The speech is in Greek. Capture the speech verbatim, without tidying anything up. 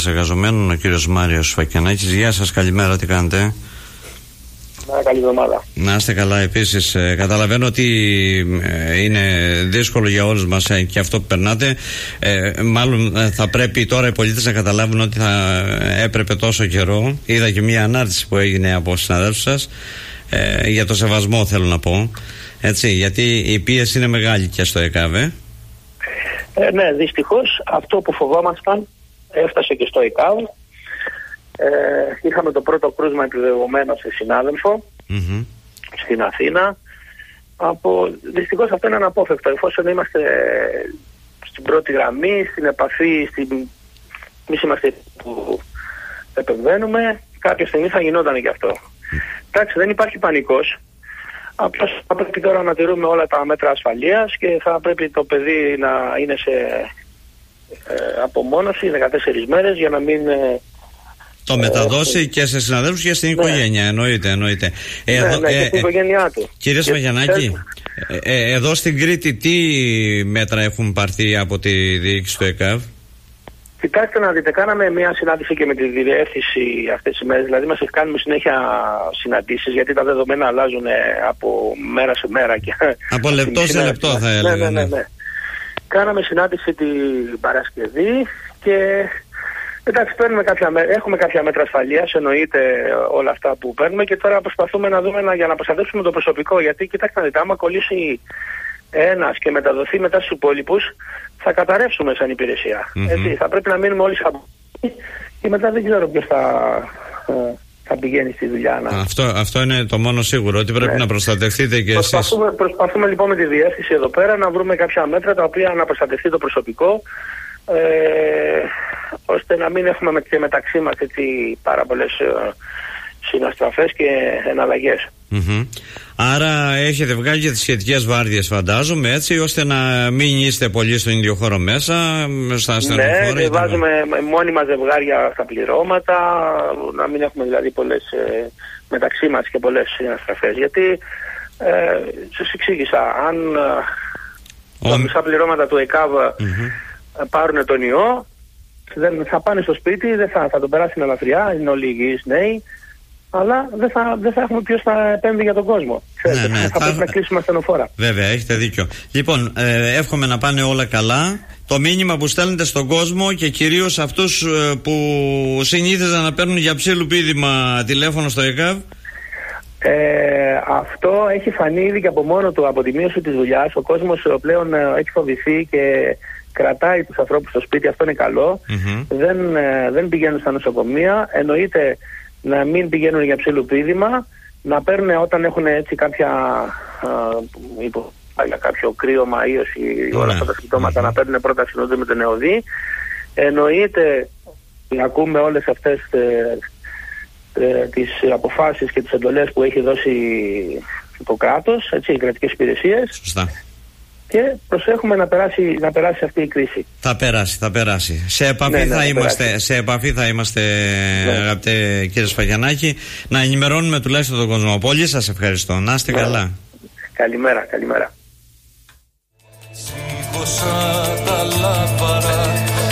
Εργαζομένων, ο κύριος Μάριος Φακιανάκης. Γεια σας, καλημέρα, τι κάνετε? Να, καλή εβδομάδα. Να είστε καλά επίσης. Ε, καταλαβαίνω ότι ε, είναι δύσκολο για όλους μας ε, και αυτό που περνάτε. Ε, μάλλον ε, θα πρέπει τώρα οι πολίτες να καταλάβουν ότι θα έπρεπε τόσο καιρό. Είδα και μια ανάρτηση που έγινε από συναδέλφους σας ε, για το σεβασμό, θέλω να πω. Έτσι, γιατί η πίεση είναι μεγάλη και στο ΕΚΑΒ. Ε. Ε, ναι, δυστυχώς αυτό που φοβόμασταν έφτασε και στο ΕΚΑΒ. Ε, είχαμε το πρώτο κρούσμα επιβεβαιωμένο σε συνάδελφο mm-hmm. στην Αθήνα. Από, δυστυχώς αυτό είναι αναπόφευκτο. Εφόσον είμαστε στην πρώτη γραμμή, στην επαφή, στην... εμείς είμαστε που επεμβαίνουμε, κάποια στιγμή θα γινόταν και αυτό. Εντάξει, δεν υπάρχει πανικός. Απλώς θα πρέπει τώρα να τηρούμε όλα τα μέτρα ασφαλείας και θα πρέπει το παιδί να είναι σε ε, απομόνωση δεκατέσσερις μέρες για να μην... Ε, το μεταδώσει ε, και σε συναδέλφους και στην ναι. οικογένεια, εννοείται, εννοείται. Ναι, εδώ, ναι, ε, και στην ε, οικογένειά του. Κύριε Σφαγιανάκη, ε, ε, εδώ στην Κρήτη τι μέτρα έχουν πάρθει από τη διοίκηση του ΕΚΑΒ? Κοιτάξτε να δείτε, κάναμε μια συνάντηση και με τη διεύθυνση αυτές τις μέρες, δηλαδή μας κάνουμε συνέχεια συναντήσεις, γιατί τα δεδομένα αλλάζουν από μέρα σε μέρα. Και από λεπτό σε λεπτό θα έλεγα. Ναι, ναι, ναι, ναι. Κάναμε συνάντηση την Παρασκευή και εντάξει, παίρνουμε κάποια, έχουμε κάποια μέτρα ασφαλείας, εννοείται όλα αυτά που παίρνουμε και τώρα προσπαθούμε να δούμε να, για να προστατεύσουμε το προσωπικό, γιατί κοιτάξτε να δείτε, άμα κολλήσει ένας και μεταδοθεί μετά στους υπόλοιπους, θα καταρρεύσουμε σαν υπηρεσία. Mm-hmm. Έτσι, θα πρέπει να μείνουμε όλοι σαν και μετά δεν ξέρω ποιος θα, θα πηγαίνει στη δουλειά. Να... Αυτό, αυτό είναι το μόνο σίγουρο, ότι πρέπει ναι. να προστατευτείτε και προσπαθούμε, εσείς. Προσπαθούμε λοιπόν με τη διεύθυνση εδώ πέρα να βρούμε κάποια μέτρα τα οποία να προστατευτεί το προσωπικό, ε, ώστε να μην έχουμε και μεταξύ μας έτσι πάρα πολλές ε, συναστραφές και εναλλαγές. Mm-hmm. Άρα έχετε βγάλει και τις σχετικές βάρδιες, φαντάζομαι, έτσι, ώστε να μην είστε πολύ στον ίδιο χώρο μέσα, στα ασθενοφόρα. Ναι, βάζουμε μόνιμα ζευγάρια στα πληρώματα, να μην έχουμε δηλαδή πολλές ε, μεταξύ μας και πολλές συναστραφές. Γιατί ε, σας εξήγησα, αν ε, τα μισά πληρώματα του ΕΚΑΒ mm-hmm. πάρουν τον ιό, δεν θα πάνε στο σπίτι, δεν θα, θα τον περάσει ελαφριά, είναι όλοι υγιείς νέοι, αλλά δεν θα, δεν θα έχουμε ποιος θα επέμβει για τον κόσμο. Ξέρετε, ναι, ναι, θα, θα πρέπει να κλείσουμε ασθενοφόρα. Βέβαια, έχετε δίκιο. Λοιπόν, ε, εύχομαι να πάνε όλα καλά. Το μήνυμα που στέλνετε στον κόσμο και κυρίως αυτούς ε, που συνήθιζαν να παίρνουν για ψήλου πίδημα τηλέφωνο στο ΕΚΑΒ. Ε, αυτό έχει φανεί ήδη και από μόνο του, από τη μείωση της δουλειάς. Ο κόσμος πλέον ε, έχει φοβηθεί και κρατάει τους ανθρώπους στο σπίτι. Αυτό είναι καλό. Mm-hmm. Δεν, ε, δεν πηγαίνουν στα νοσοκομεία. Εννοείται να μην πηγαίνουν για ψηλοπίδημα, να παίρνουν όταν έχουν έτσι κάποια ε, υπο, για κάποιο κρύωμα, ίωση, mm-hmm. όλα αυτά τα συμπτώματα, mm-hmm. να παίρνουν πρώτα συνόδου με τον ΕΟΔΗ. Εννοείται να ακούμε όλες αυτές ε, ε, τις αποφάσεις και τις εντολές που έχει δώσει το κράτος, έτσι, οι κρατικές υπηρεσίες. Σωστά. Και προσέχουμε να περάσει, να περάσει αυτή η κρίση. Θα περάσει, θα περάσει. Σε επαφή, ναι, ναι, θα, είμαστε, σε επαφή θα είμαστε, ναι. αγαπητέ κύριε Σφαγιανάκη, να ενημερώνουμε τουλάχιστον τον κόσμο. Πολύ σας ευχαριστώ. Να είστε ναι. καλά. Καλημέρα, καλημέρα. Σήκωσα τα λάπαρα